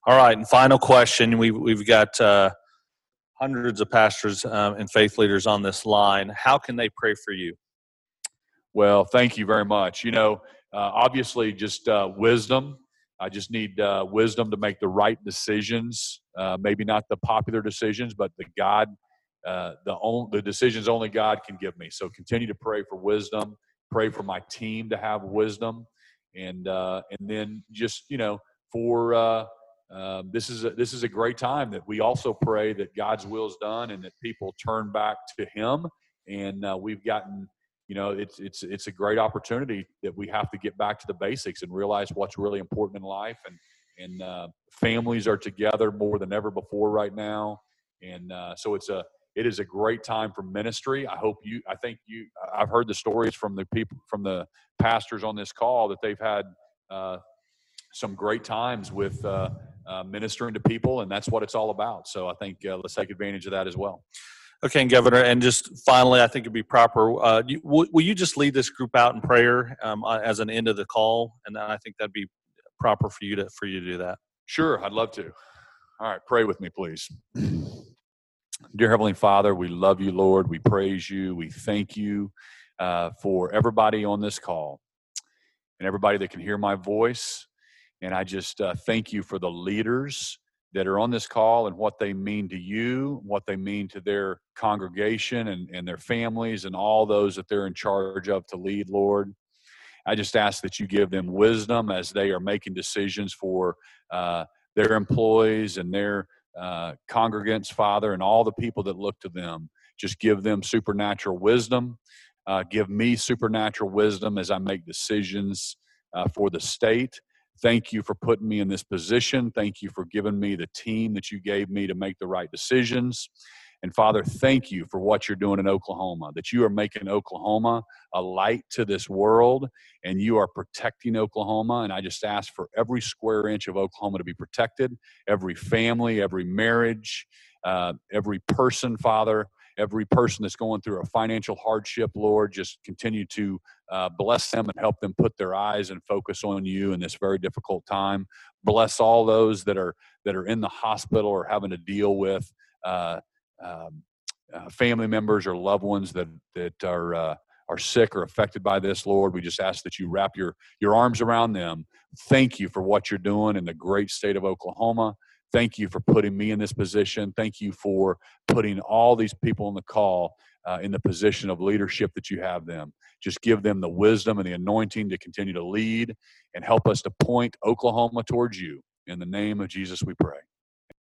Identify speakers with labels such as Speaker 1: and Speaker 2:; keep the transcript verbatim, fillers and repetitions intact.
Speaker 1: All right, and final question. We, we've got uh, hundreds of pastors um, and faith leaders on this line. How can they pray for you?
Speaker 2: Well, thank you very much. You know, uh, obviously just uh, wisdom. I just need uh, wisdom to make the right decisions, uh, maybe not the popular decisions, but the God, uh, the, on, the decisions only God can give me. So continue to pray for wisdom, pray for my team to have wisdom, and uh, and then just, you know, for uh, uh, this is a, this is a great time that we also pray that God's will is done and that people turn back to Him. And uh, we've gotten, you know, it's it's it's a great opportunity that we have to get back to the basics and realize what's really important in life. And and uh, families are together more than ever before right now. And uh, so it's a it is a great time for ministry. I hope you. I think you. I've heard the stories from the people, from the pastors on this call, that they've had uh, some great times with uh, uh, ministering to people, and that's what it's all about. So I think uh, let's take advantage of that as well.
Speaker 1: Okay, and Governor, and just finally, I think it'd be proper. Uh, you, will, will you just lead this group out in prayer um, as an end of the call, and then I think that'd be proper for you to for you to do that.
Speaker 2: Sure, I'd love to. All right, pray with me, please. Dear Heavenly Father, we love you, Lord. We praise you. We thank you uh, for everybody on this call and everybody that can hear my voice. And I just uh, thank you for the leaders that are on this call and what they mean to you, what they mean to their congregation and, and their families and all those that they're in charge of to lead, Lord. I just ask that you give them wisdom as they are making decisions for uh, their employees and their uh, congregants, Father, and all the people that look to them. Just give them supernatural wisdom. Uh, give me supernatural wisdom as I make decisions uh, for the state. Thank you for putting me in this position. Thank you for giving me the team that you gave me to make the right decisions. And Father, thank you for what you're doing in Oklahoma, that you are making Oklahoma a light to this world, and you are protecting Oklahoma. And I just ask for every square inch of Oklahoma to be protected, every family, every marriage, uh, every person, Father, every person that's going through a financial hardship, Lord, just continue to uh, bless them and help them put their eyes and focus on you in this very difficult time. Bless all those that are that are in the hospital or having to deal with uh, um, uh, family members or loved ones that that are uh, are sick or affected by this, Lord. We just ask that you wrap your your arms around them. Thank you for what you're doing in the great state of Oklahoma. Thank you for putting me in this position. Thank you for putting all these people on the call uh, in the position of leadership that you have them. Just give them the wisdom and the anointing to continue to lead and help us to point Oklahoma towards you. In the name of Jesus, we pray.